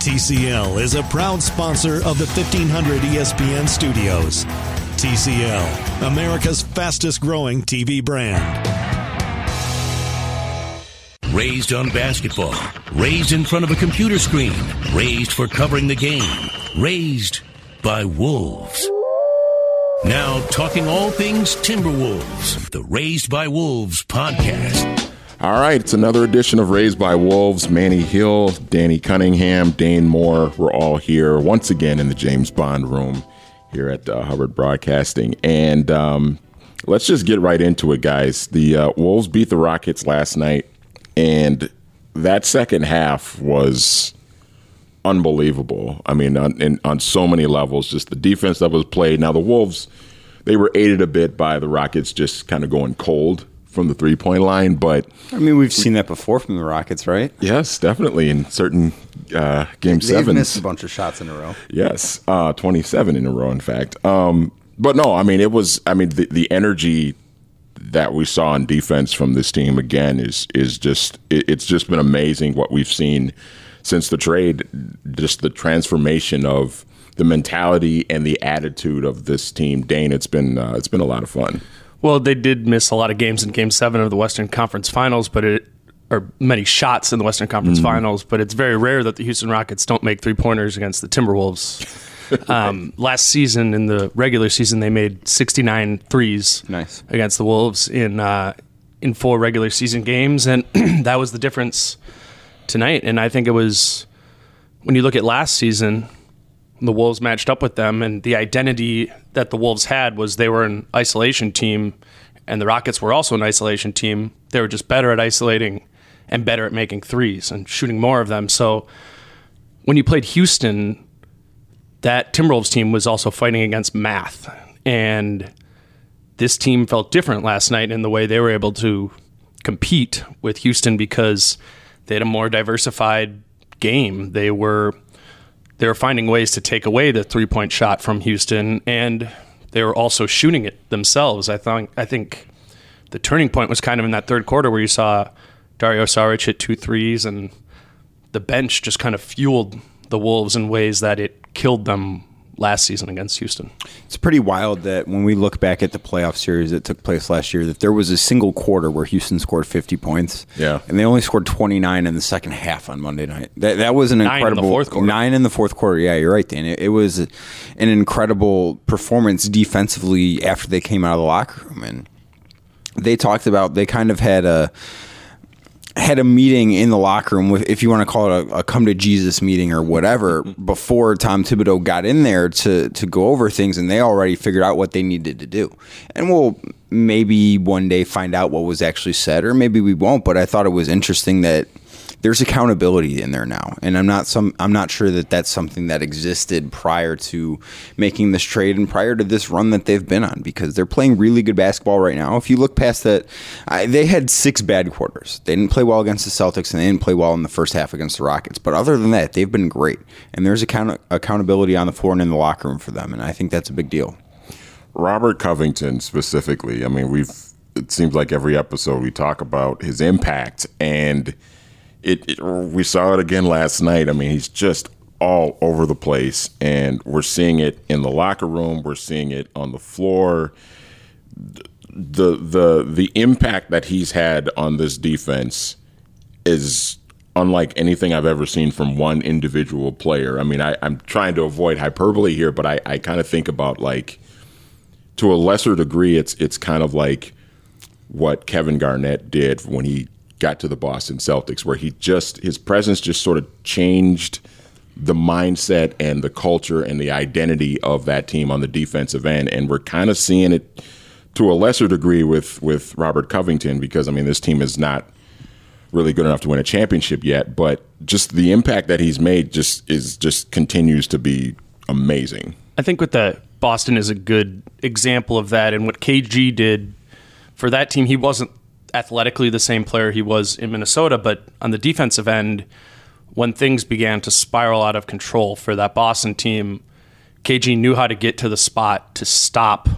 TCL is a proud sponsor of the 1500 ESPN studios. TCL, America's fastest growing TV brand. Raised on basketball, raised in front of a computer screen, raised for covering the game, raised by wolves. Now talking all things Timberwolves, the Raised by Wolves podcast. All right, it's another edition of Raised by Wolves. Manny Hill, Danny Cunningham, Dane Moore, we're all here once again in the James Bond room here at Hubbard Broadcasting. And let's just get right into it, guys. The Wolves beat the Rockets last night, and that second half was unbelievable. I mean, on so many levels, just the defense that was played. Now, the Wolves, they were aided a bit by the Rockets just kind of going cold from the three-point line, but I mean, we've seen that before from the Rockets, right? Yes, definitely in certain game sevens. They've missed a bunch of shots in a row. Yes, 27 in a row, in fact. But no, I mean, it was. I mean, the energy that we saw in defense from this team again is just it's just been amazing what we've seen since the trade. Just the transformation of the mentality and the attitude of this team. Dane, it's been a lot of fun. Well, they did miss a lot of games in Game 7 of the Western Conference Finals, or many shots in the Western Conference Finals, but it's very rare that the Houston Rockets don't make three-pointers against the Timberwolves. Last season, in the regular season, they made 69 threes against the Wolves in 4 regular season games, and that was the difference tonight. And I think it was, when you look at last season, the Wolves matched up with them, and the identity that the Wolves had was they were an isolation team, and the Rockets were also an isolation team. They were just better at isolating and better at making threes and shooting more of them. So when you played Houston, that Timberwolves team was also fighting against math, and this team felt different last night in the way they were able to compete with Houston because they had a more diversified game. They were finding ways to take away the three-point shot from Houston, and they were also shooting it themselves. I think the turning point was kind of in that third quarter where you saw Dario Saric hit 2 threes, and the bench just kind of fueled the Wolves in ways that it killed them last season against Houston. It's pretty wild that when we look back at the playoff series that took place last year, that there was a single quarter where Houston scored 50 points. Yeah. And they only scored 29 in the second half on Monday night. That was an incredible 9 in the fourth quarter. 9 in the fourth quarter. Yeah, you're right, Dan. It was an incredible performance defensively after they came out of the locker room. And they talked about, they kind of had a meeting in the locker room, with, if you want to call it a come to Jesus meeting or whatever, before Tom Thibodeau got in there to go over things, and they already figured out what they needed to do. And we'll maybe one day find out what was actually said, or maybe we won't. But I thought it was interesting that there's accountability in there now, and I'm not sure that that's something that existed prior to making this trade and prior to this run that they've been on, because they're playing really good basketball right now. If you look past that, they had 6 bad quarters. They didn't play well against the Celtics, and they didn't play well in the first half against the Rockets. But other than that, they've been great, and there's accountability on the floor and in the locker room for them, and I think that's a big deal. Robert Covington specifically, I mean, it seems like every episode we talk about his impact, and we saw it again last night. I mean, he's just all over the place, and we're seeing it in the locker room. We're seeing it on the floor. The impact that he's had on this defense is unlike anything I've ever seen from one individual player. I mean, I'm trying to avoid hyperbole here, but I kind of think about, like, to a lesser degree, it's kind of like what Kevin Garnett did when he got to the Boston Celtics, where his presence just sort of changed the mindset and the culture and the identity of that team on the defensive end. And we're kind of seeing it to a lesser degree with Robert Covington, because, I mean, this team is not really good enough to win a championship yet, but just the impact that he's made just continues to be amazing. I think with the Boston is a good example of that, and what KG did for that team. He wasn't athletically the same player he was in Minnesota, but on the defensive end, when things began to spiral out of control for that Boston team, KG knew how to get to the spot to stop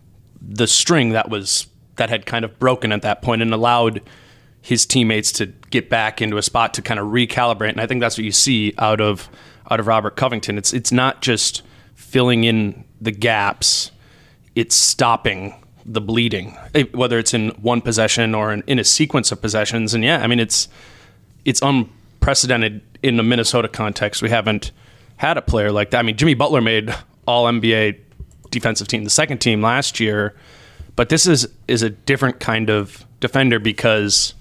the string that had kind of broken at that point, and allowed his teammates to get back into a spot to kind of recalibrate. And I think that's what you see out of Robert Covington. It's not just filling in the gaps, it's stopping the bleeding, whether it's in one possession or in a sequence of possessions. And it's unprecedented in the Minnesota context. We haven't had a player like that. I mean, Jimmy Butler made All-NBA defensive team, the second team last year, but this is a different kind of defender because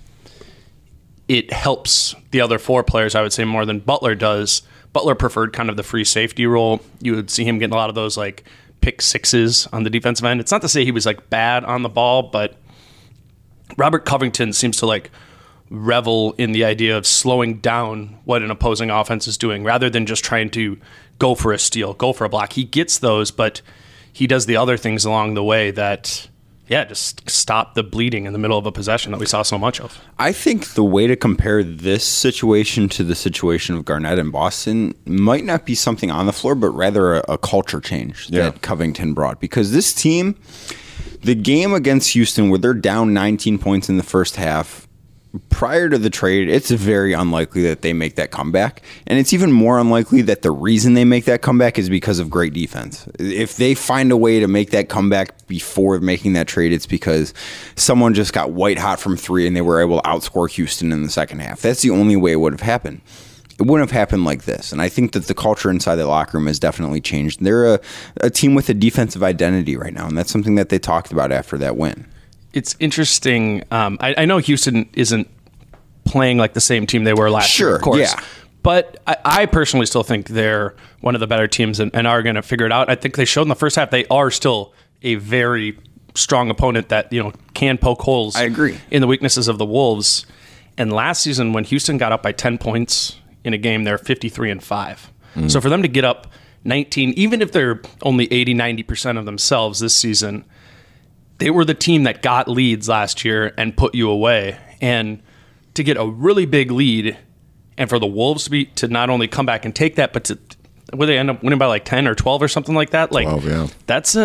it helps the other four players, I would say, more than Butler does. Butler preferred kind of the free safety role. You would see him getting a lot of those like pick sixes on the defensive end. It's not to say he was like bad on the ball, but Robert Covington seems to like revel in the idea of slowing down what an opposing offense is doing rather than just trying to go for a steal, go for a block. He gets those, but he does the other things along the way that just stop the bleeding in the middle of a possession that we saw so much of. I think the way to compare this situation to the situation of Garnett in Boston might not be something on the floor, but rather a culture change that Covington brought. Because this team, the game against Houston, where they're down 19 points in the first half, prior to the trade, it's very unlikely that they make that comeback. And it's even more unlikely that the reason they make that comeback is because of great defense. If they find a way to make that comeback before making that trade, it's because someone just got white hot from three and they were able to outscore Houston in the second half. That's the only way it would have happened. It wouldn't have happened like this. And I think that the culture inside the locker room has definitely changed. They're a team with a defensive identity right now, and that's something that they talked about after that win. It's interesting. I know Houston isn't playing like the same team they were last year, of course. Yeah. But I personally still think they're one of the better teams and are going to figure it out. I think they showed in the first half they are still a very strong opponent that can poke holes. I agree. In the weaknesses of the Wolves. And last season, when Houston got up by 10 points in a game, they're 53-5. So for them to get up 19, even if they're only 80-90% of themselves this season, they were the team that got leads last year and put you away. And to get a really big lead and for the Wolves to not only come back and take that, but where they end up winning by like 10 or 12 or something like that. Like 12, yeah.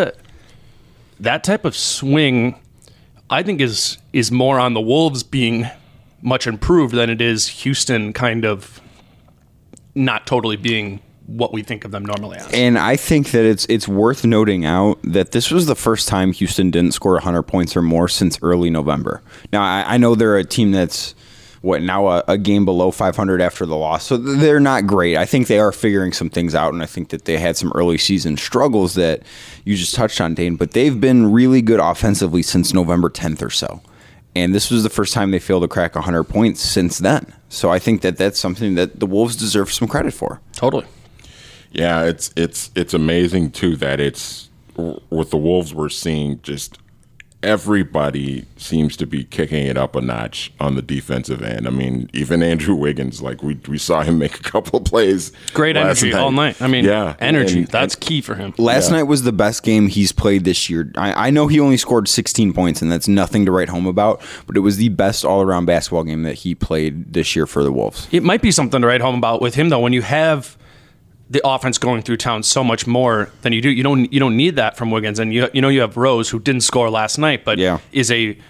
That type of swing, I think, is more on the Wolves being much improved than it is Houston kind of not totally being what we think of them normally as. And I think that it's worth noting out that this was the first time Houston didn't score 100 points or more since early November. Now, I know they're a team that's, a game below 500 after the loss, so they're not great. I think they are figuring some things out, and I think that they had some early season struggles that you just touched on, Dane, but they've been really good offensively since November 10th or so. And this was the first time they failed to crack 100 points since then. So I think that that's something that the Wolves deserve some credit for. Totally. Yeah, it's amazing too that it's with the Wolves we're seeing just everybody seems to be kicking it up a notch on the defensive end. I mean, even Andrew Wiggins, like we saw him make a couple of plays. Great energy all night. I mean, energy, that's key for him. Last night was the best game he's played this year. I know he only scored 16 points, and that's nothing to write home about, but it was the best all-around basketball game that he played this year for the Wolves. It might be something to write home about with him, though, when you have the offense going through town so much more than you do. You don't need that from Wiggins, and you have Rose, who didn't score last night, but is a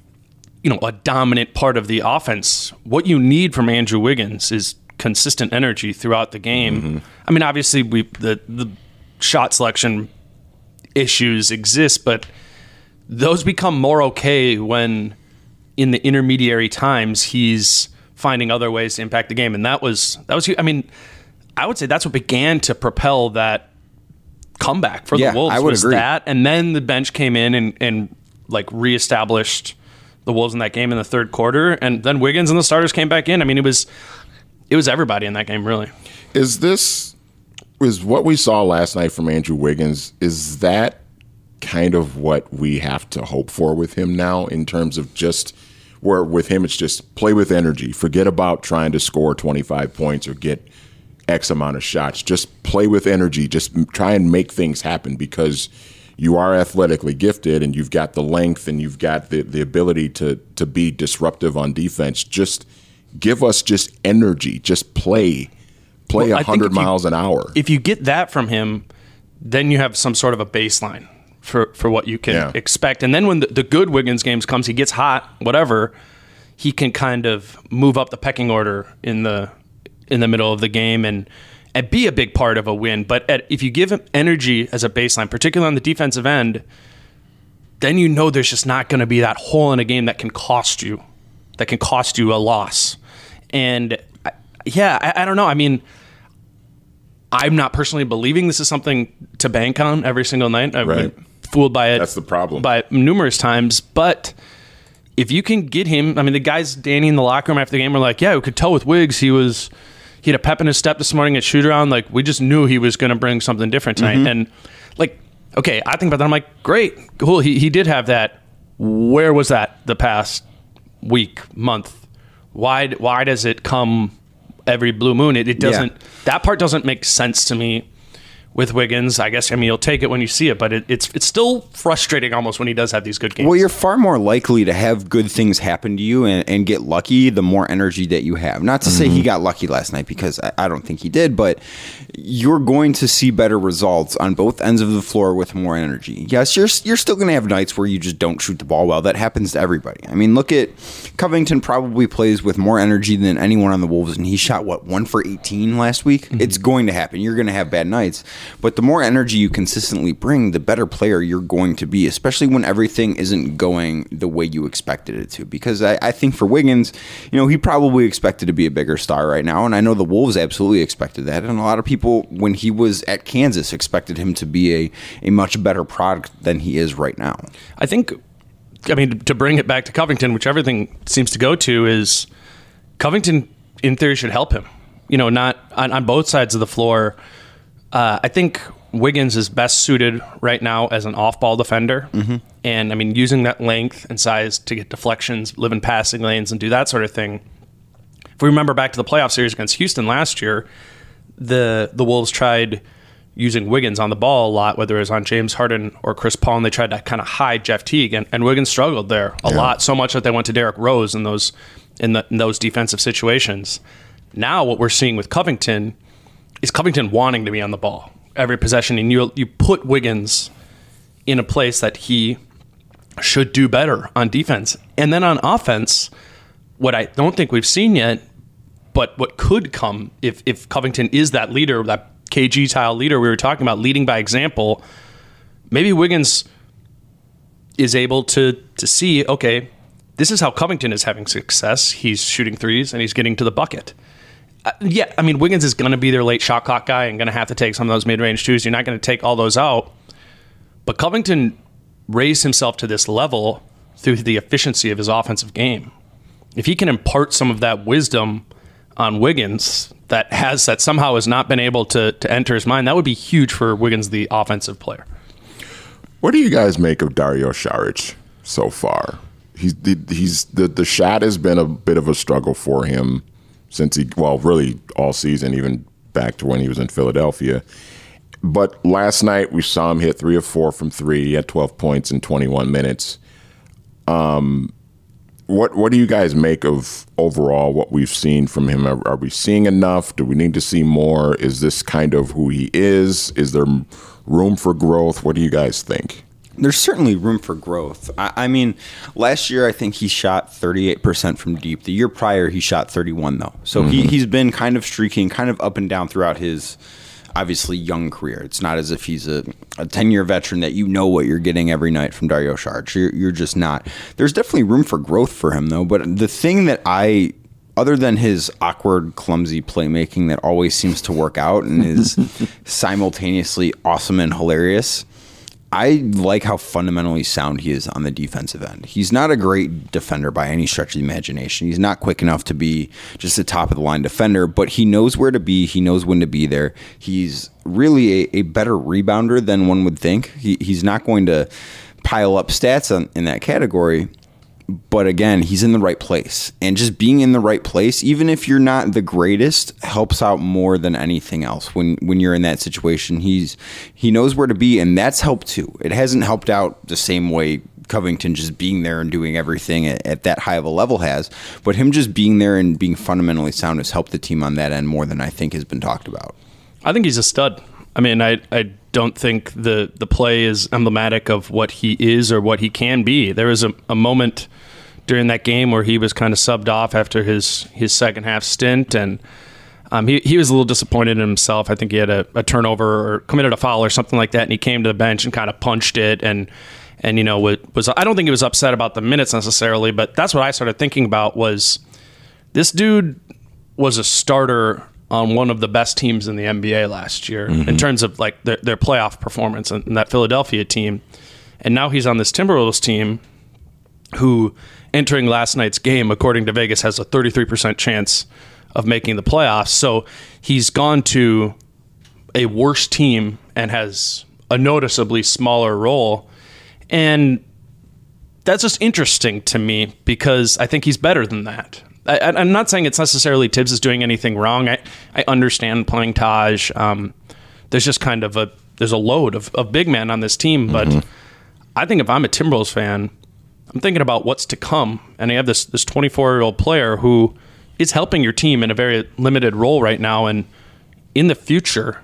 dominant part of the offense. What you need from Andrew Wiggins is consistent energy throughout the game. Mm-hmm. I mean, obviously the shot selection issues exist, but those become more okay when in the intermediary times he's finding other ways to impact the game, and that was. I mean, I would say that's what began to propel that comeback for the Wolves. I would agree. That, and then the bench came in and like reestablished the Wolves in that game in the third quarter, and then Wiggins and the starters came back in. I mean, it was everybody in that game, really. Is what we saw last night from Andrew Wiggins, is that kind of what we have to hope for with him now, in terms of just where with him it's just play with energy, forget about trying to score 25 points or get X amount of shots. Just play with energy. Just try and make things happen, because you are athletically gifted and you've got the length and you've got the ability to be disruptive on defense. Just give us just energy. Just play 100 miles an hour. If you get that from him, then you have some sort of a baseline for what you can expect. And then when the good Wiggins games comes, he gets hot, whatever, he can kind of move up the pecking order in the middle of the game and be a big part of a win. But if you give him energy as a baseline, particularly on the defensive end, then you know there's just not going to be that hole in a game that can cost you a loss. And I don't know. I mean, I'm not personally believing this is something to bank on every single night. I've been fooled by it. That's the problem. By it numerous times. But if you can get him, I mean, the guys, Danny, in the locker room after the game were like, yeah, we could tell with Wiggs, he had a pep in his step this morning at shoot around. Like, we just knew he was going to bring something different tonight. Mm-hmm. And like, okay, I think about that. I'm like, great, cool. He did have that. Where was that the past week, month? Why does it come every blue moon? It doesn't. Yeah. That part doesn't make sense to me with Wiggins. I guess, I mean, you'll take it when you see it, but it's still frustrating almost when he does have these good games. Well, you're far more likely to have good things happen to you and get lucky the more energy that you have. Not to say he got lucky last night, because I don't think he did, but you're going to see better results on both ends of the floor with more energy. Yes, you're still going to have nights where you just don't shoot the ball well. That happens to everybody. I mean, look at Covington. Probably plays with more energy than anyone on the Wolves, and he shot, 1 for 18 last week? Mm-hmm. It's going to happen. You're going to have bad nights. But the more energy you consistently bring, the better player you're going to be, especially when everything isn't going the way you expected it to. Because I think for Wiggins, he probably expected to be a bigger star right now, and I know the Wolves absolutely expected that. And a lot of people, when he was at Kansas, expected him to be a much better product than he is right now. I think, to bring it back to Covington, which everything seems to go to, is Covington, in theory, should help him. Not on both sides of the floor. I think Wiggins is best suited right now as an off-ball defender. Mm-hmm. And, using that length and size to get deflections, live in passing lanes, and do that sort of thing. If we remember back to the playoff series against Houston last year, the Wolves tried using Wiggins on the ball a lot, whether it was on James Harden or Chris Paul, and they tried to kind of hide Jeff Teague. And Wiggins struggled there a lot, so much that they went to Derrick Rose in those defensive situations. Now what we're seeing with Covington is Covington wanting to be on the ball every possession, and you put Wiggins in a place that he should do better on defense. And then on offense, what I don't think we've seen yet, but what could come if Covington is that leader, that KG-style leader we were talking about, leading by example, maybe Wiggins is able to see, okay, this is how Covington is having success. He's shooting threes, and he's getting to the bucket. Wiggins is going to be their late shot clock guy and going to have to take some of those mid-range twos. You're not going to take all those out. But Covington raised himself to this level through the efficiency of his offensive game. If he can impart some of that wisdom on Wiggins that somehow has not been able to enter his mind, that would be huge for Wiggins, the offensive player. What do you guys make of Dario Saric so far? The shot has been a bit of a struggle for him since really all season, even back to when he was in Philadelphia. But last night we saw him hit 3 of 4 from 3. He had 12 points in 21 minutes. What do you guys make of overall what we've seen from him? Are we seeing enough? Do we need to see more? Is this kind of who he is? Is there room for growth? What do you guys think? There's certainly room for growth. Last year I think he shot 38% from deep. The year prior he shot 31 though. So he's been kind of streaking, kind of up and down throughout his obviously young career. It's not as if he's a 10-year veteran that you know what you're getting every night from Dario Saric. You're just not. There's definitely room for growth for him though. But the thing that other than his awkward, clumsy playmaking that always seems to work out and is simultaneously awesome and hilarious, I like how fundamentally sound he is on the defensive end. He's not a great defender by any stretch of the imagination. He's not quick enough to be just a top-of-the-line defender, but he knows where to be. He knows when to be there. He's really a better rebounder than one would think. He's not going to pile up stats in that category, but again, he's in the right place. And just being in the right place, even if you're not the greatest, helps out more than anything else. When you're in that situation, he knows where to be, and that's helped too. It hasn't helped out the same way Covington just being there and doing everything at that high of a level has, but him just being there and being fundamentally sound has helped the team on that end more than I think has been talked about. I think he's a stud. I don't think the play is emblematic of what he is or what he can be. There was a moment during that game where he was kind of subbed off after his second half stint, and he was a little disappointed in himself. I think he had a turnover or committed a foul or something like that, and he came to the bench and kind of punched it, and you know, was I don't think he was upset about the minutes necessarily, but that's what I started thinking about was this dude was a starter on one of the best teams in the NBA last year in terms of like their playoff performance and that Philadelphia team. And now he's on this Timberwolves team who, entering last night's game, according to Vegas, has a 33% chance of making the playoffs. So he's gone to a worse team and has a noticeably smaller role. And that's just interesting to me because I think he's better than that. I'm not saying it's necessarily Tibbs is doing anything wrong. I understand playing Taj. There's just kind of there's a load of big men on this team. But I think if I'm a Timberwolves fan, I'm thinking about what's to come. And you have this 24-year-old player who is helping your team in a very limited role right now. And in the future,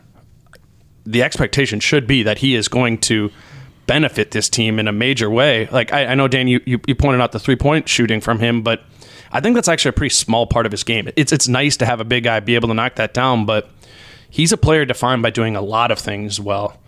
the expectation should be that he is going to benefit this team in a major way. Like I know, Dan, you pointed out the three-point shooting from him, but I think that's actually a pretty small part of his game. It's nice to have a big guy be able to knock that down, but he's a player defined by doing a lot of things well.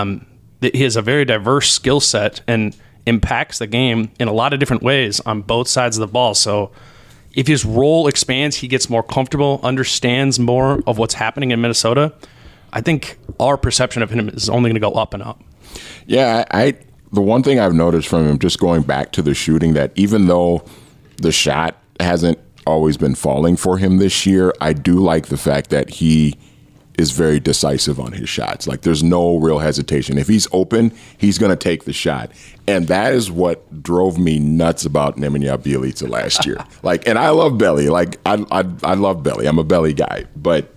He has a very diverse skill set and impacts the game in a lot of different ways on both sides of the ball. So if his role expands, he gets more comfortable, understands more of what's happening in Minnesota, I think our perception of him is only going to go up and up. Yeah, the one thing I've noticed from him, just going back to the shooting, that even though the shot hasn't always been falling for him this year, I do like the fact that he is very decisive on his shots. Like, there's no real hesitation. If he's open, he's going to take the shot. And that is what drove me nuts about Nemanja Bjelica last year. Like, and I love Belly. Like, I love Belly. I'm a Belly guy. But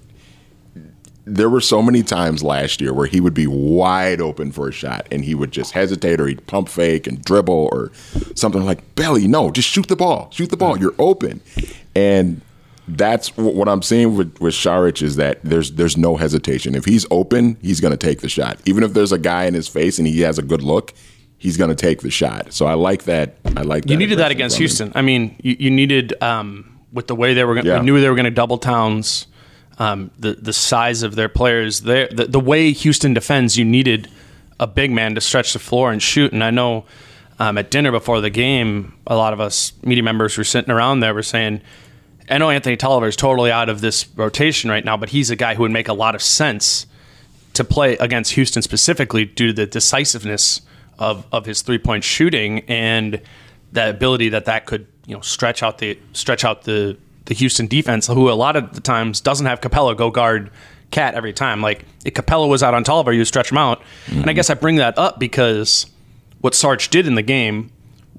there were so many times last year where he would be wide open for a shot and he would just hesitate, or he'd pump fake and dribble or something. Like, Belly, no, just shoot the ball. Shoot the ball. You're open. And that's what I'm seeing with Šarić, is that there's no hesitation. If he's open, he's going to take the shot. Even if there's a guy in his face and he has a good look, he's going to take the shot. So I like that. You needed that against Houston. I mean, you needed with the way they were going. Yeah. We knew they were going to double Towns. The size of their players, the way Houston defends, you needed a big man to stretch the floor and shoot. And I know at dinner before the game, a lot of us media members were sitting around there were saying, I know Anthony Tolliver is totally out of this rotation right now, but he's a guy who would make a lot of sense to play against Houston specifically due to the decisiveness of his three-point shooting and the ability that could stretch out the Houston defense, who a lot of the times doesn't have Capella go guard Cat every time. Like, if Capella was out on Tolliver, you stretch him out. Mm-hmm. And I guess I bring that up because what Sarge did in the game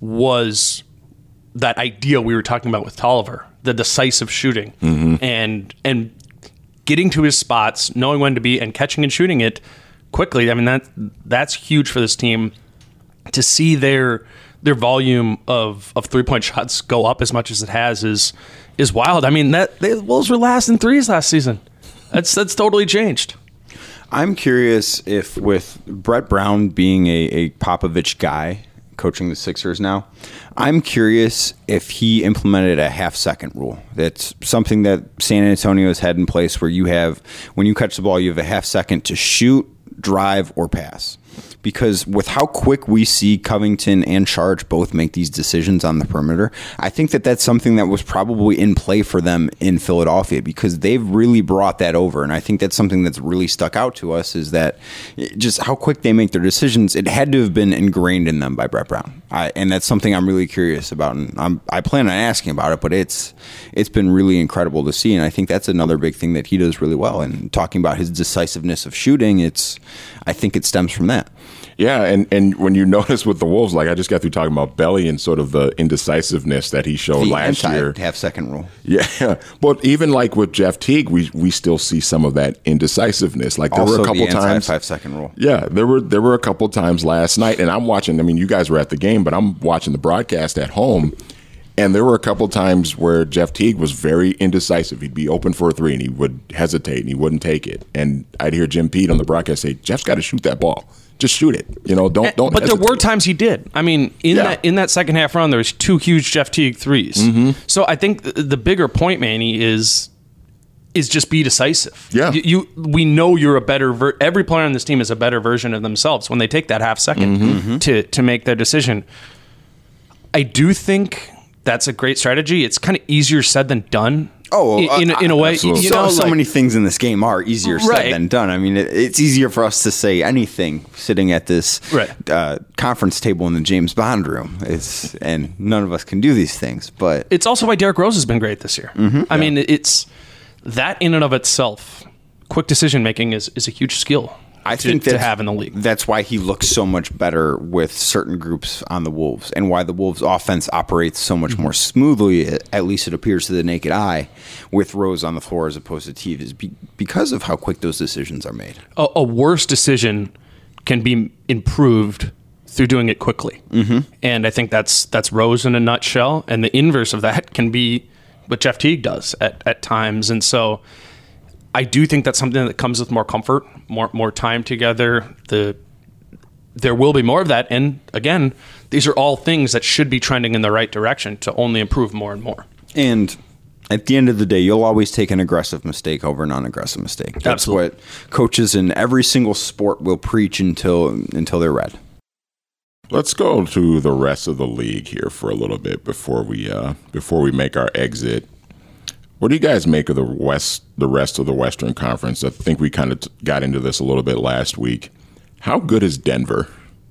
was that idea we were talking about with Tolliver, the decisive shooting, and getting to his spots, knowing when to be, and catching and shooting it quickly. I mean, that's huge for this team to see their volume of 3-point shots go up as much as it has is wild. I mean, the Wolves were last in threes last season. That's totally changed. I'm curious if, with Brett Brown being a Popovich guy coaching the Sixers now, I'm curious if he implemented a half-second rule. That's something that San Antonio has had in place, where when you catch the ball, you have a half second to shoot, drive, or pass. Because with how quick we see Covington and Šarić both make these decisions on the perimeter, I think that's something that was probably in play for them in Philadelphia, because they've really brought that over. And I think that's something that's really stuck out to us, is that just how quick they make their decisions. It had to have been ingrained in them by Brett Brown. And that's something I'm really curious about. And I plan on asking about it, but it's been really incredible to see. And I think that's another big thing that he does really well. And talking about his decisiveness of shooting, I think it stems from that. Yeah, and when you notice with the Wolves, like I just got through talking about Belly and sort of the indecisiveness that he showed last year. Half-second rule. Yeah, but even like with Jeff Teague, we still see some of that indecisiveness. Like there were a couple times. 5-second rule. Yeah, there were a couple times last night, and I'm watching. I mean, you guys were at the game, but I'm watching the broadcast at home. And there were a couple times where Jeff Teague was very indecisive. He'd be open for a three, and he would hesitate, and he wouldn't take it. And I'd hear Jim Pete on the broadcast say, Jeff's got to shoot that ball. just shoot it. Don't. But there hesitate. were times he did. I mean, in that second half run, there was 2 huge Jeff Teague threes. Mm-hmm. So I think the bigger point, Manny, is just be decisive. Yeah. We know you're a better. Every player on this team is a better version of themselves when they take that half second to make their decision. I do think that's a great strategy. It's kind of easier said than done. In a way, absolutely. So many things in this game are easier said than done. I mean, it's easier for us to say anything sitting at this conference table in the James Bond room. And none of us can do these things. But it's also why Derrick Rose has been great this year. I mean, it's that in and of itself. Quick decision making is a huge skill. I think to have in the league. That's why he looks so much better with certain groups on the Wolves, and why the Wolves' offense operates so much more smoothly, at least it appears to the naked eye, with Rose on the floor as opposed to Teague, is because of how quick those decisions are made. A worse decision can be improved through doing it quickly. And I think that's Rose in a nutshell, and the inverse of that can be what Jeff Teague does at times. And so I do think that's something that comes with more comfort, more time together. There will be more of that. And again, these are all things that should be trending in the right direction to only improve more and more. And at the end of the day, you'll always take an aggressive mistake over a non-aggressive mistake. That's Absolutely. what coaches in every single sport will preach until they're read. Let's go to the rest of the league here for a little bit before we make our exit. What do you guys make of the rest of the Western Conference? I think we kind of got into this a little bit last week. How good is Denver?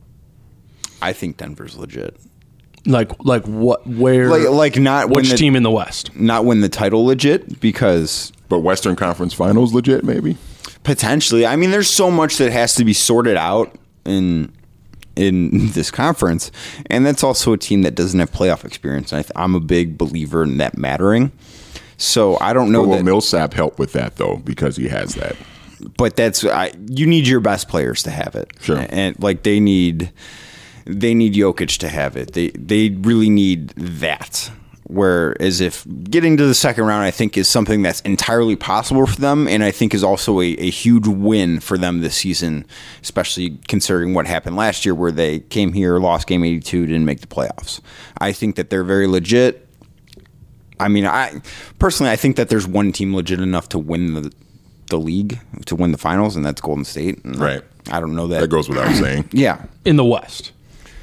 I think Denver's legit. Like what? Where? Like not which team in the West? Not win the title legit, because. But Western Conference Finals legit, maybe. Potentially. I mean, there's so much that has to be sorted out in this conference, and that's also a team that doesn't have playoff experience. And I'm a big believer in that mattering. So I don't know. Will Millsap help with that though, because he has that? But you need your best players to have it. Sure. And like they need Jokic to have it. They really need that. Whereas if getting to the second round, I think, is something that's entirely possible for them, and I think is also a huge win for them this season, especially considering what happened last year, where they came here, lost game 82, didn't make the playoffs. I think that they're very legit. I mean, I think that there's one team legit enough to win the league, to win the finals, and that's Golden State. And right. I don't know that. That goes without saying. Yeah. In the West.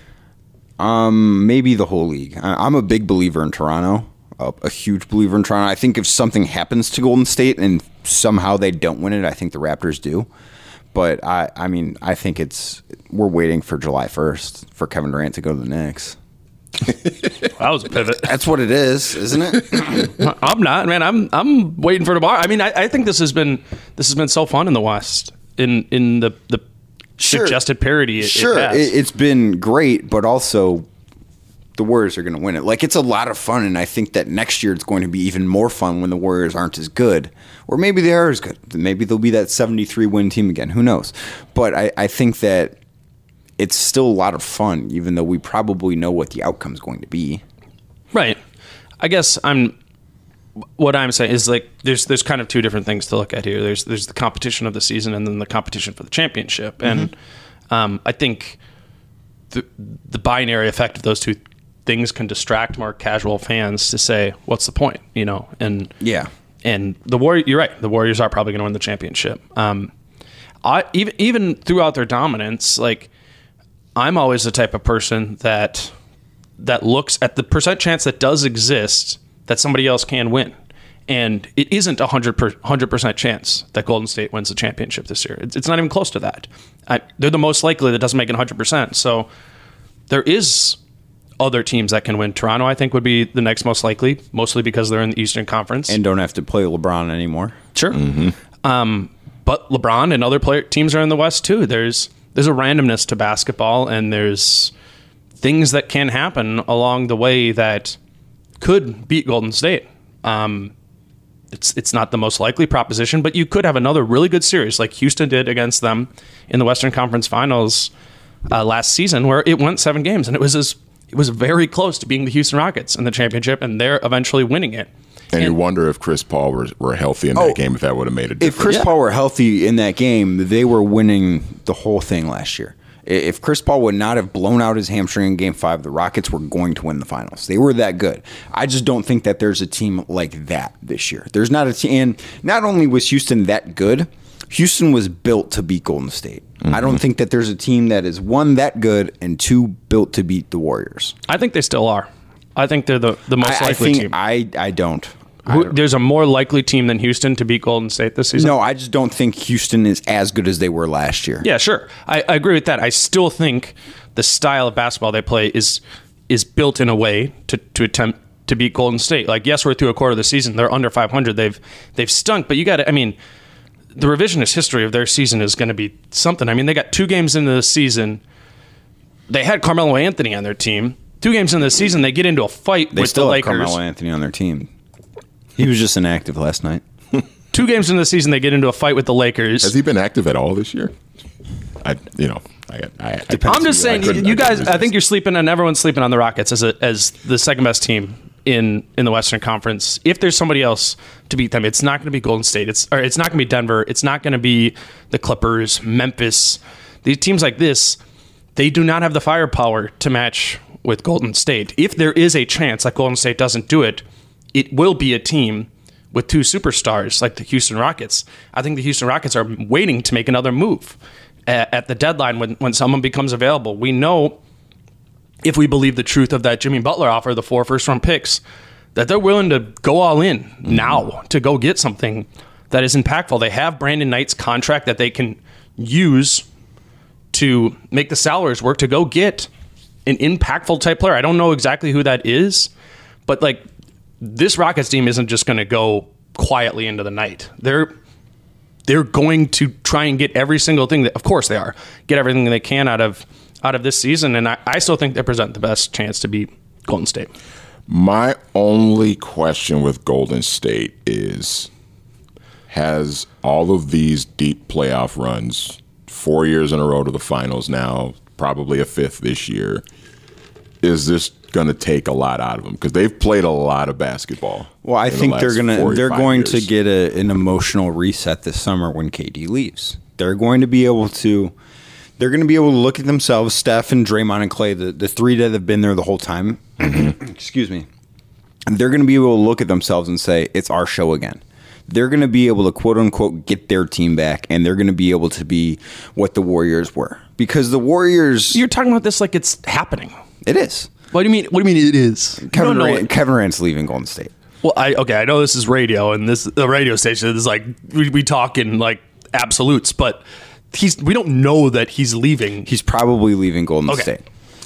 Maybe the whole league. I'm a big believer in Toronto, a huge believer in Toronto. I think if something happens to Golden State and somehow they don't win it, I think the Raptors do. But I mean, I think we're waiting for July 1st for Kevin Durant to go to the Knicks. That was a pivot. That's what it is, isn't it? I'm not, man. I'm waiting for tomorrow. I mean, I think this has been so fun in the West in the suggested parity. It's been great, but also the Warriors are going to win it. Like, it's a lot of fun, and I think that next year it's going to be even more fun when the Warriors aren't as good, or maybe they are as good. Maybe they'll be that 73-win team again. Who knows? But I think that it's still a lot of fun, even though we probably know what the outcome's going to be. Right. I guess what I'm saying is, like, there's kind of two different things to look at here. There's the competition of the season and then the competition for the championship. Mm-hmm. And I think the binary effect of those two things can distract more casual fans to say, what's the point? And yeah. And you're right. The Warriors are probably going to win the championship. Even throughout their dominance, like, I'm always the type of person that looks at the percent chance that does exist that somebody else can win. And it isn't 100% chance that Golden State wins the championship this year. It's not even close to that. They're the most likely that doesn't make it 100%. So there is other teams that can win. Toronto, I think, would be the next most likely, mostly because they're in the Eastern Conference. And don't have to play LeBron anymore. Sure. Mm-hmm. But LeBron and other teams are in the West, too. There's a randomness to basketball, and there's things that can happen along the way that could beat Golden State. It's not the most likely proposition, but you could have another really good series like Houston did against them in the Western Conference Finals last season, where it went 7 games, and it was very close to being the Houston Rockets in the championship, and they're eventually winning it. And you wonder if Chris Paul were healthy in that game, if that would have made a difference. If Chris Paul were healthy in that game, they were winning the whole thing last year. If Chris Paul would not have blown out his hamstring in Game 5, the Rockets were going to win the finals. They were that good. I just don't think that there's a team like that this year. There's not a team. And not only was Houston that good, Houston was built to beat Golden State. I don't think that there's a team that is, one, that good, and two, built to beat the Warriors. I think they still are. I think they're the most likely team. I don't. There's a more likely team than Houston to beat Golden State this season? No, I just don't think Houston is as good as they were last year. Yeah, sure. I agree with that. I still think the style of basketball they play is built in a way to attempt to beat Golden State. Like, yes, we're through a quarter of the season. They're under 500. They've stunk, but you got to, I mean, the revisionist history of their season is going to be something. I mean, they got 2 games into the season. They had Carmelo Anthony on their team. 2 games into the season, they get into a fight with the Lakers. They still have Carmelo Anthony on their team. He was just inactive last night. 2 games into the season, they get into a fight with the Lakers. Has he been active at all this year? I'm just saying, you guys. I think you're sleeping, and everyone's sleeping on the Rockets as the second best team in the Western Conference. If there's somebody else to beat them, it's not going to be Golden State. It's not going to be Denver. It's not going to be the Clippers, Memphis. These teams like this, they do not have the firepower to match with Golden State. If there is a chance that Golden State doesn't do it, it will be a team with 2 superstars like the Houston Rockets. I think the Houston Rockets are waiting to make another move at the deadline when someone becomes available. We know, if we believe the truth of that Jimmy Butler offer, the 4 first-round picks, that they're willing to go all in now to go get something that is impactful. They have Brandon Knight's contract that they can use to make the salaries work to go get an impactful type player. I don't know exactly who that is, but like, this Rockets team isn't just going to go quietly into the night. They're going to try and get every single thing that, of course they are, get everything they can out of this season, and I still think they present the best chance to beat Golden State. My only question with Golden State is, has all of these deep playoff runs, 4 years in a row to the finals now, probably a 5th this year, is this going to take a lot out of them? Because they've played a lot of basketball. Well, I think they're going to get an emotional reset this summer when KD leaves. They're going to be able to look at themselves, Steph and Draymond and Clay, the 3 that have been there the whole time. Excuse me. They're going to be able to look at themselves and say, it's our show again. They're going to be able to, quote unquote, get their team back, and they're going to be able to be what the Warriors were. Because the Warriors... You're talking about this like it's happening. It is. What do you mean? What do you mean it is? Kevin Durant's leaving Golden State. Well, I know this is radio, and the radio station is like we talk in like absolutes, but we don't know that he's leaving. He's probably leaving Golden State.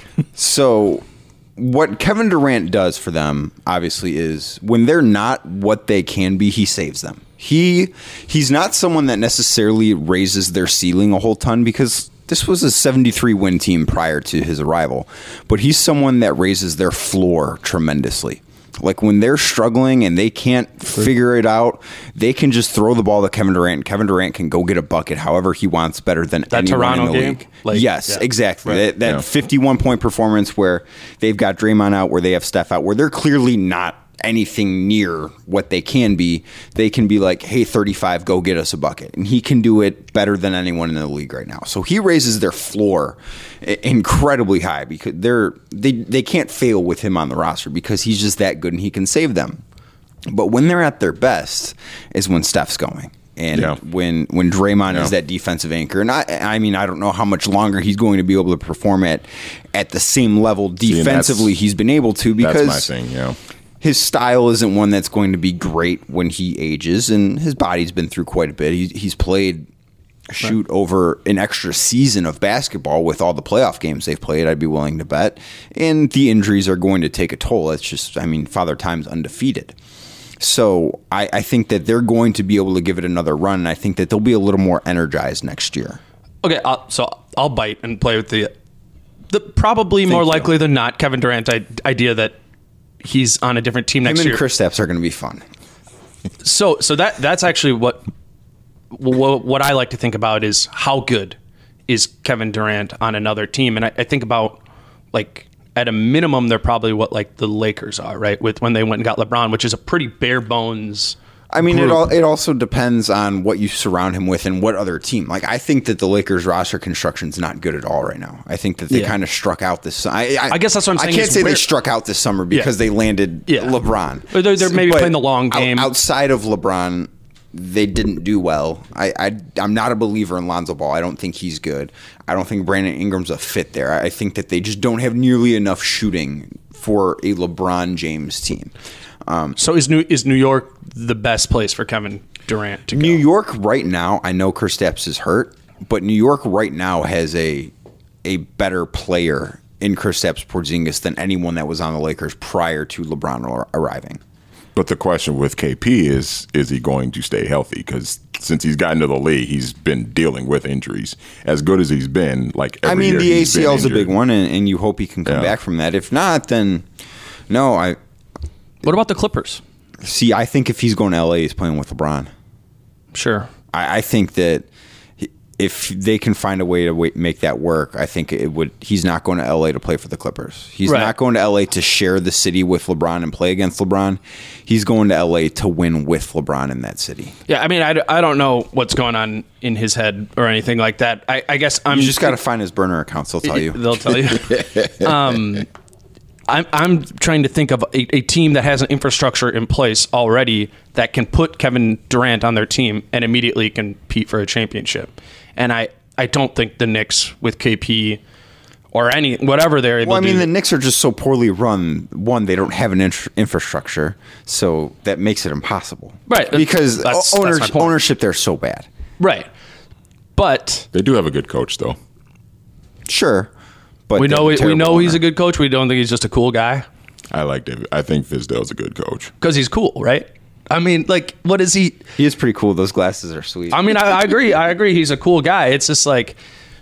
So what Kevin Durant does for them, obviously, is when they're not what they can be, he saves them. He's not someone that necessarily raises their ceiling a whole ton, because this was a 73-win team prior to his arrival, but he's someone that raises their floor tremendously. Like, when they're struggling and they can't figure it out, they can just throw the ball to Kevin Durant. Kevin Durant can go get a bucket however he wants, better than anyone Toronto in the game? league. Yes, exactly. Right. That 51-point performance where they've got Draymond out, where they have Steph out, where they're clearly not anything near what they can be. They can be like, hey, 35, go get us a bucket. And he can do it better than anyone in the league right now. So he raises their floor incredibly high, because they can't fail with him on the roster, because he's just that good and he can save them. But when they're at their best is when Steph's going. And when Draymond is that defensive anchor. And I mean, I don't know how much longer he's going to be able to perform at the same level defensively he's been able to, because that's my thing, his style isn't one that's going to be great when he ages, and his body's been through quite a bit. He's played over an extra season of basketball with all the playoff games they've played, I'd be willing to bet. And the injuries are going to take a toll. It's just, I mean, Father Time's undefeated. So I think that they're going to be able to give it another run, and I think that they'll be a little more energized next year. Okay, so I'll bite and play with the probably more likely than not Kevin Durant idea that he's on a different team next year. Him and Kristaps are going to be fun. So that's actually what I like to think about, is how good is Kevin Durant on another team. And I think about, like, at a minimum, they're probably what, like, the Lakers are, right? With when they went and got LeBron, which is a pretty bare bones I mean, it also depends on what you surround him with and what other team. Like, I think that the Lakers roster construction is not good at all right now. I think that they kind of struck out this. I guess that's what I'm saying. I can't say they struck out this summer because they landed LeBron. Or they're maybe playing the long game. Outside of LeBron, they didn't do well. I'm not a believer in Lonzo Ball. I don't think he's good. I don't think Brandon Ingram's a fit there. I think that they just don't have nearly enough shooting for a LeBron James team. So is New York the best place for Kevin Durant to go? New York right now, I know Kristaps is hurt, but New York right now has a better player in Kristaps Porzingis than anyone that was on the Lakers prior to LeBron arriving. But the question with KP is he going to stay healthy? Because since he's gotten to the league, he's been dealing with injuries. As good as he's been, like every year the ACL is a big one, and you hope he can come back from that. If not, then no. What about the Clippers? See, I think if he's going to LA, he's playing with LeBron. Sure. I think that if they can find a way to make that work, I think it would. He's not going to LA to play for the Clippers. He's not going to LA to share the city with LeBron and play against LeBron. He's going to LA to win with LeBron in that city. Yeah, I mean, I don't know what's going on in his head or anything like that. I guess you just got to find his burner accounts. They'll tell you. They'll tell you. I'm trying to think of a team that has an infrastructure in place already that can put Kevin Durant on their team and immediately compete for a championship. And I don't think the Knicks with KP or whatever they're able to do. The Knicks are just so poorly run. One, they don't have an infrastructure, so that makes it impossible. Right. Because ownership there is so bad. Right. But they do have a good coach, though. Sure. But we know he's a good coach. We don't think he's just a cool guy. I like David. I think Fizdale's a good coach because he's cool, right? I mean, like, what is he? He is pretty cool. Those glasses are sweet. I mean, I agree. I agree. He's a cool guy. It's just like,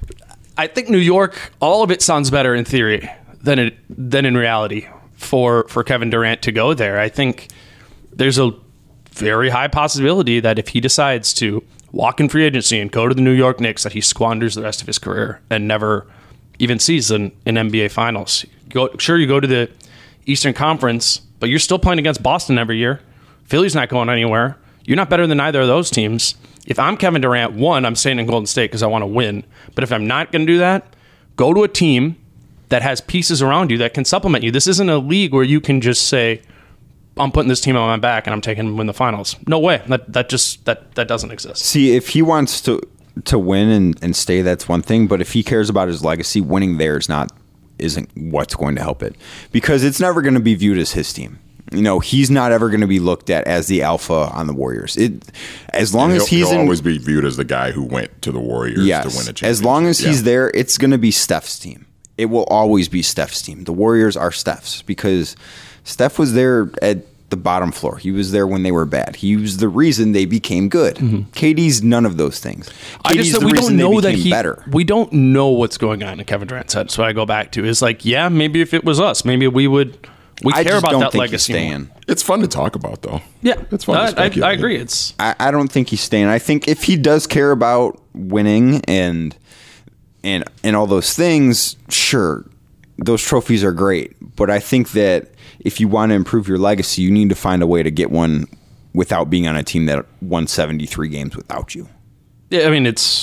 I think New York, all of it sounds better in theory than in reality for Kevin Durant to go there. I think there's a very high possibility that if he decides to walk in free agency and go to the New York Knicks, that he squanders the rest of his career and never even sees an NBA Finals. You go to the Eastern Conference, but you're still playing against Boston every year. Philly's not going anywhere. You're not better than either of those teams. If I'm Kevin Durant, one, I'm staying in Golden State because I want to win. But if I'm not going to do that, go to a team that has pieces around you that can supplement you. This isn't a league where you can just say, I'm putting this team on my back and I'm taking them to win the finals. No way. That doesn't exist. See, if he wants to win and stay, that's one thing. But if he cares about his legacy, winning there isn't what's going to help it, because it's never going to be viewed as his team. He's not ever going to be looked at as the alpha on the Warriors. He'll always be viewed as the guy who went to the Warriors to win a championship. As long as he's there, it's going to be Steph's team. It will always be Steph's team. The Warriors are Steph's because Steph was there at the bottom floor. He was there when they were bad. He was the reason they became good. Mm-hmm. KD's none of those things. We don't know that better. We don't know what's going on in Kevin Durant's head. So I go back to is like, yeah, maybe if it was us, maybe we care about that legacy. It's fun to talk about, though. Yeah, it's fun. To speculate. I agree. I don't think he's staying. I think if he does care about winning and all those things, sure, those trophies are great. But I think that if you want to improve your legacy, you need to find a way to get one without being on a team that won 73 games without you. Yeah, I mean,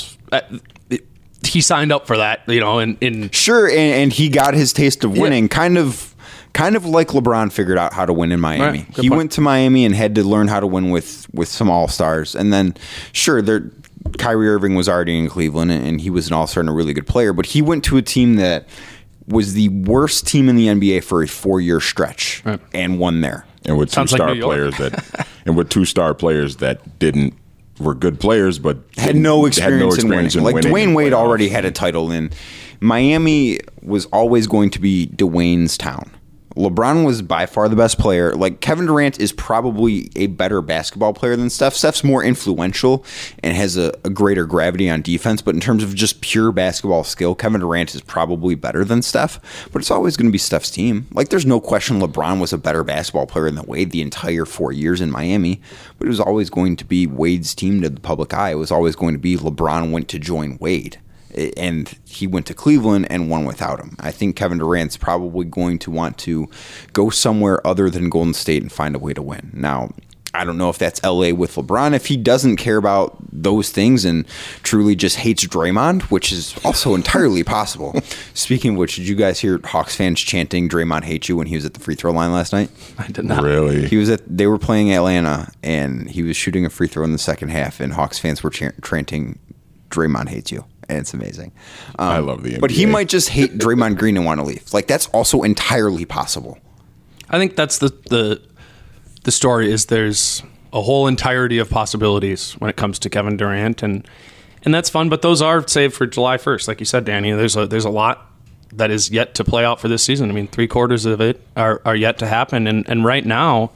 he signed up for that, Sure, and he got his taste of winning, kind of like LeBron figured out how to win in Miami. Right, he went to Miami and had to learn how to win with some all-stars. And then, sure, Kyrie Irving was already in Cleveland, and he was an all-star and a really good player. But he went to a team that was the worst team in the NBA for a 4-year stretch and won there. And with two star players that were good players but had no experience in winning. Like Dwayne Wade already had a title in Miami, was always going to be Dwayne's town. LeBron was by far the best player. Like, Kevin Durant is probably a better basketball player than Steph. Steph's more influential and has a greater gravity on defense. But in terms of just pure basketball skill, Kevin Durant is probably better than Steph. But it's always going to be Steph's team. Like, there's no question LeBron was a better basketball player than Wade the entire 4 years in Miami. But it was always going to be Wade's team to the public eye. It was always going to be LeBron went to join Wade. And he went to Cleveland and won without him. I think Kevin Durant's probably going to want to go somewhere other than Golden State and find a way to win. Now, I don't know if that's LA with LeBron. If he doesn't care about those things and truly just hates Draymond, which is also entirely possible. Speaking of which, did you guys hear Hawks fans chanting "Draymond hates you" when he was at the free throw line last night? I did not. Really? They were playing Atlanta, and he was shooting a free throw in the second half, and Hawks fans were chanting "Draymond hates you." And it's amazing. I love the NBA. But he might just hate Draymond Green and want to leave. Like, that's also entirely possible. I think that's the story is there's a whole entirety of possibilities when it comes to Kevin Durant, and that's fun. But those are saved for July 1st, like you said, Danny. There's a lot that is yet to play out for this season. I mean, 3/4 of it are yet to happen, and right now,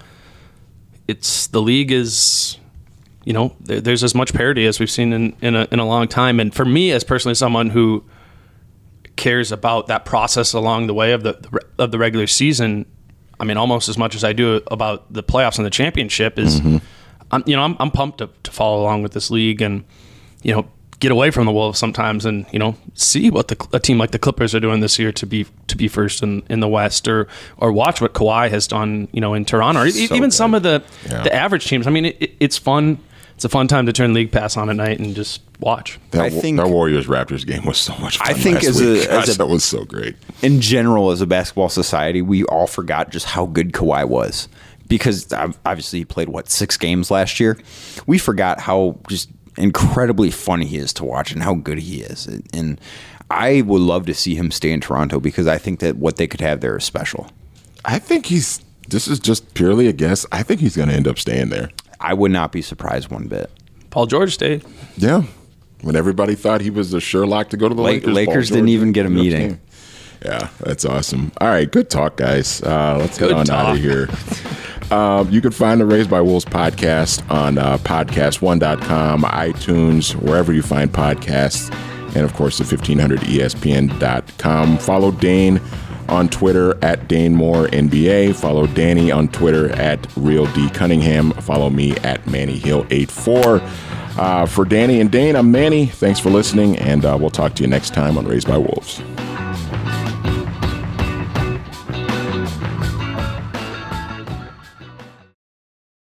the league is, you know, there's as much parity as we've seen in a long time. And for me, as personally someone who cares about that process along the way of the regular season, I mean, almost as much as I do about the playoffs and the championship is, I'm pumped to follow along with this league and, you know, get away from the Wolves sometimes and, you know, see what a team like the Clippers are doing this year to be first in the West, or watch what Kawhi has done, you know, in Toronto, or even good. Some of the average teams. I mean, it's fun. It's a fun time to turn League Pass on at night and just watch. That Warriors-Raptors game was so much fun. I think that was so great. In general, as a basketball society, we all forgot just how good Kawhi was. Because obviously he played, 6 games last year? We forgot how just incredibly fun he is to watch and how good he is. And I would love to see him stay in Toronto because I think that what they could have there is special. I think this is just purely a guess, I think he's going to end up staying there. I would not be surprised one bit. Paul George stayed. Yeah. When everybody thought he was a sure lock to go to the Lakers. Lakers didn't even get a meeting. Yeah, that's awesome. All right, good talk, guys. Let's get on out of here. You can find the Raised by Wolves podcast on podcast1.com, iTunes, wherever you find podcasts, and, of course, the 1500ESPN.com. Follow Dane on Twitter at DaneMooreNBA. Follow Danny on Twitter at RealDCunningham. Follow me at MannyHill84. For Danny and Dane, I'm Manny. Thanks for listening, and we'll talk to you next time on Raised by Wolves.